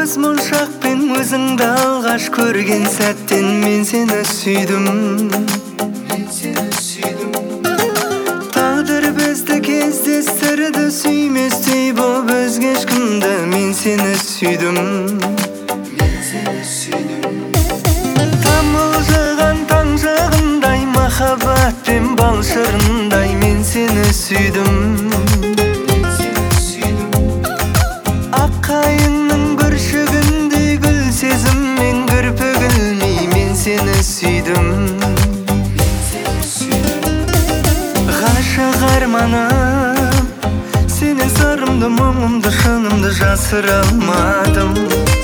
көз моншақпен өзіңді алғаш көрген сәттен мен сені сүйдім. Тағдыр бізді кездестірді, сүйместей боп өзге ешкімді. Мен сені сүйдім. Тамылжыған таң жағындай, махаббатпен бал шырындай мен сені сүйдім. Аққайыңның бүршігіндей гүл сезіммен кірпігілмей мен сені сүйдім. Ғашық арманым, сенен сырымды, мұңымды, шынымды жасыра алмадым.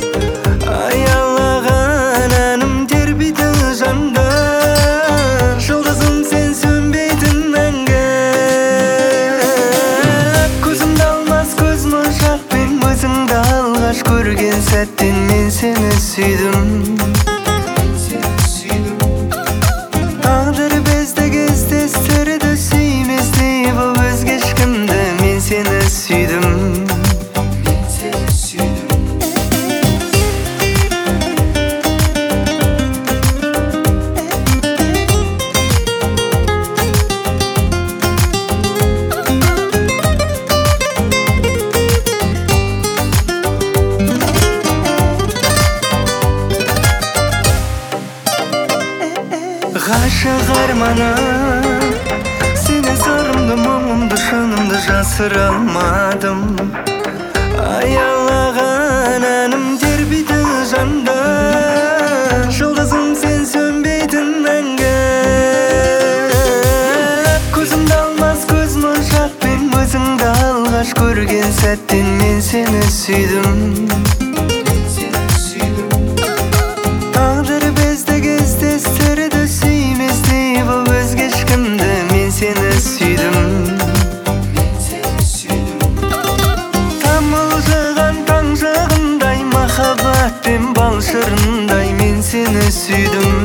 Аялаған әнім тербейді жанды, жұлдызым сен сөнбейтін мәңгі. Көзімді алмас көз моншақпен өзіңді алғаш көрген сәттен мен сені сүйдім. Тағдыр бізді кездестірді, сүйместей боп өзге ешкімді. Мен сені сүйдім. Ғашық арманым, сенен сырымды, мұңымды, шынымды жасыра алмадым. Аялаған әнім тербейді жанды, жұлдызым сен сөнбейтін мәңгі. Көзімді алмас көз моншақпен өзіңді алғаш көрген сәттен мен сені сүйдім. Тағдыр бізді кездестірді, сүйместей боп өзге ешкімді. Мен сені сүйдім. Тамылжыған таң жағындай, махаббатпен бал шырындай мен сені сүйдім.